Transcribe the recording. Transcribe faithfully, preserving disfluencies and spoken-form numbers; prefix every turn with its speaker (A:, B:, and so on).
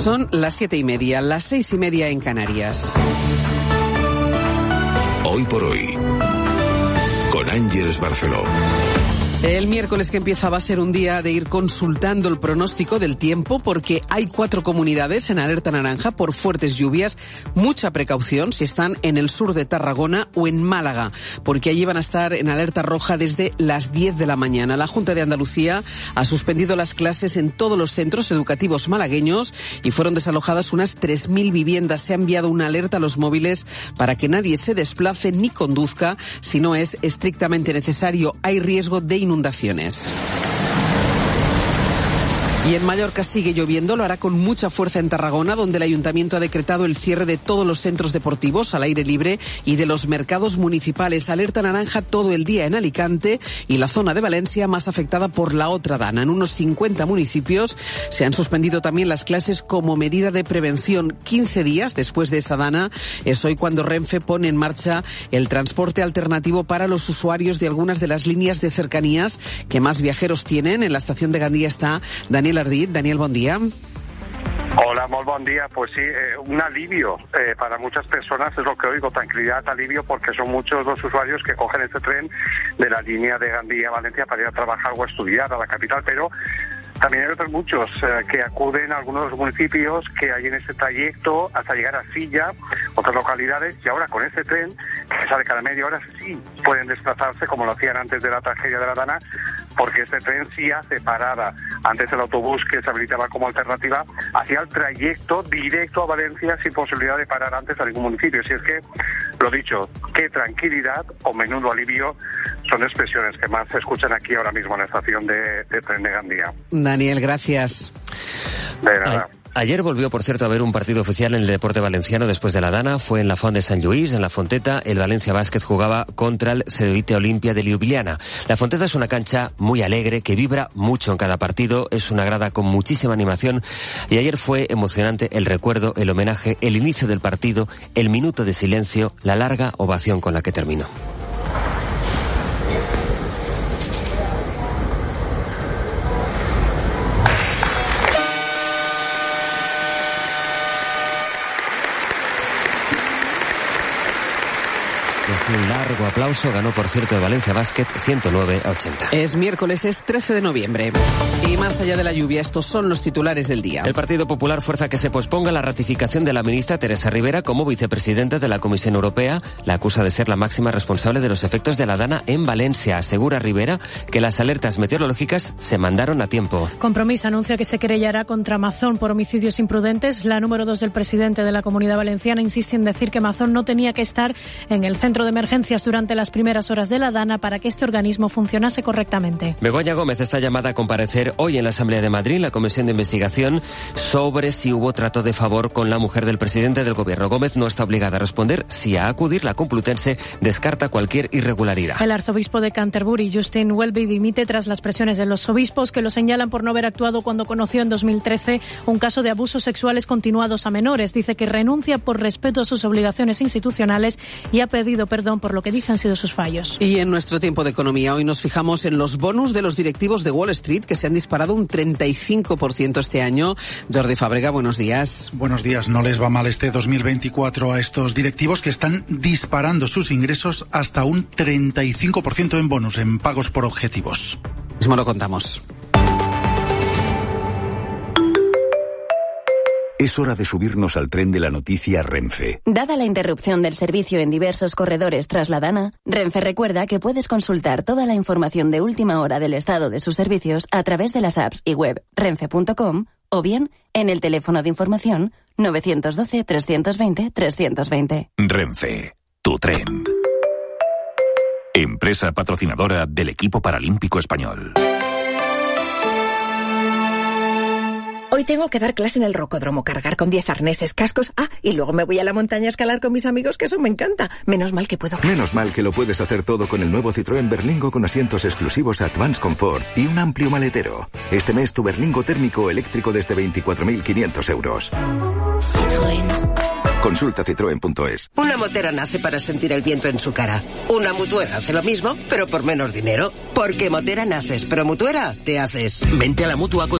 A: Son las siete y media, las seis y media en Canarias.
B: Hoy por hoy, con Ángeles Barceló.
A: El miércoles que empieza va a ser un día de ir consultando el pronóstico del tiempo porque hay cuatro comunidades en alerta naranja por fuertes lluvias. Mucha precaución si están en el sur de Tarragona o en Málaga, porque allí van a estar en alerta roja desde las diez de la mañana. La Junta de Andalucía ha suspendido las clases en todos los centros educativos malagueños y fueron desalojadas unas tres mil viviendas. Se ha enviado una alerta a los móviles para que nadie se desplace ni conduzca si no es estrictamente necesario. Hay riesgo de inundaciones. Inundaciones. Y en Mallorca sigue lloviendo, lo hará con mucha fuerza en Tarragona, donde el ayuntamiento ha decretado el cierre de todos los centros deportivos al aire libre y de los mercados municipales. Alerta naranja todo el día en Alicante y la zona de Valencia más afectada por la otra dana. En unos cincuenta municipios se han suspendido también las clases como medida de prevención. quince días después de esa dana es hoy cuando Renfe pone en marcha el transporte alternativo para los usuarios de algunas de las líneas de cercanías que más viajeros tienen. En la estación de Gandía está Daniel Ardit. Daniel, buen día.
C: Hola, muy buen día. Pues sí, eh, un alivio eh, para muchas personas, es lo que oigo, tranquilidad, alivio, porque son muchos los usuarios que cogen este tren de la línea de Gandía a Valencia para ir a trabajar o a estudiar a la capital, pero también hay otros muchos eh, que acuden a algunos de los municipios que hay en ese trayecto hasta llegar a Silla, otras localidades, y ahora con este tren, que sale cada media hora, sí pueden desplazarse como lo hacían antes de la tragedia de la Dana, porque este tren sí hace parada. Antes el autobús, que se habilitaba como alternativa, hacía el trayecto directo a Valencia sin posibilidad de parar antes a ningún municipio. Si es que, lo dicho, qué tranquilidad o menudo alivio son expresiones que más se escuchan aquí ahora mismo en la estación de, de tren de Gandía.
A: Daniel, gracias.
C: De nada.
D: Ay. Ayer volvió, por cierto, a haber un partido oficial en el deporte valenciano después de la Dana. Fue en la Font de Sant Lluís, en la Fonteta. El Valencia Basket jugaba contra el Cedevita Olimpia de Ljubljana. La Fonteta es una cancha muy alegre, que vibra mucho en cada partido. Es una grada con muchísima animación. Y ayer fue emocionante el recuerdo, el homenaje, el inicio del partido, el minuto de silencio, la larga ovación con la que terminó. Un largo aplauso, ganó por cierto el Valencia Basket ciento nueve a ochenta.
A: Es miércoles, es trece de noviembre. Y más allá de la lluvia, estos son los titulares del día.
D: El Partido Popular fuerza que se posponga la ratificación de la ministra Teresa Ribera como vicepresidenta de la Comisión Europea. La acusa de ser la máxima responsable de los efectos de la Dana en Valencia. Asegura Ribera que las alertas meteorológicas se mandaron a tiempo.
E: Compromís anuncia que se querellará contra Mazón por homicidios imprudentes. La número dos del presidente de la Comunidad Valenciana insiste en decir que Mazón no tenía que estar en el centro de emergencias durante las primeras horas de la Dana para que este organismo funcionase correctamente.
D: Begoña Gómez está llamada a comparecer hoy en la Asamblea de Madrid, la Comisión de Investigación, sobre si hubo trato de favor con la mujer del presidente del Gobierno. Gómez no está obligada a responder. Si a acudir, la Complutense descarta cualquier irregularidad.
E: El arzobispo de Canterbury, Justin Welby, dimite tras las presiones de los obispos que lo señalan por no haber actuado cuando conoció en dos mil trece un caso de abusos sexuales continuados a menores. Dice que renuncia por respeto a sus obligaciones institucionales y ha pedido perdón por lo que dice han sido sus fallos.
A: Y en nuestro tiempo de economía, hoy nos fijamos en los bonus de los directivos de Wall Street, que se han disparado un treinta y cinco por ciento este año. Jordi Fábrega, buenos días.
F: Buenos días. No les va mal este dos mil veinticuatro a estos directivos, que están disparando sus ingresos hasta un treinta y cinco por ciento en bonus, en pagos por objetivos.
A: Mismo lo contamos.
B: Es hora de subirnos al tren de la noticia Renfe.
G: Dada la interrupción del servicio en diversos corredores tras la Dana, Renfe recuerda que puedes consultar toda la información de última hora del estado de sus servicios a través de las apps y web renfe punto com o bien en el teléfono de información nueve uno dos, tres dos cero, tres dos cero.
B: Renfe, tu tren. Empresa patrocinadora del equipo paralímpico español.
H: Hoy tengo que dar clase en el rocódromo, cargar con diez arneses, cascos. Ah, y luego me voy a la montaña a escalar con mis amigos, que eso me encanta. Menos mal que puedo...
I: Menos mal que lo puedes hacer todo con el nuevo Citroën Berlingo con asientos exclusivos Advanced Comfort y un amplio maletero. Este mes tu Berlingo térmico eléctrico desde veinticuatro mil quinientos euros.
J: Citroën.
I: Consulta citroen punto es.
J: Una motera nace para sentir el viento en su cara. Una mutuera hace lo mismo, pero por menos dinero. Porque motera naces, pero mutuera te haces.
K: Vente a la Mutua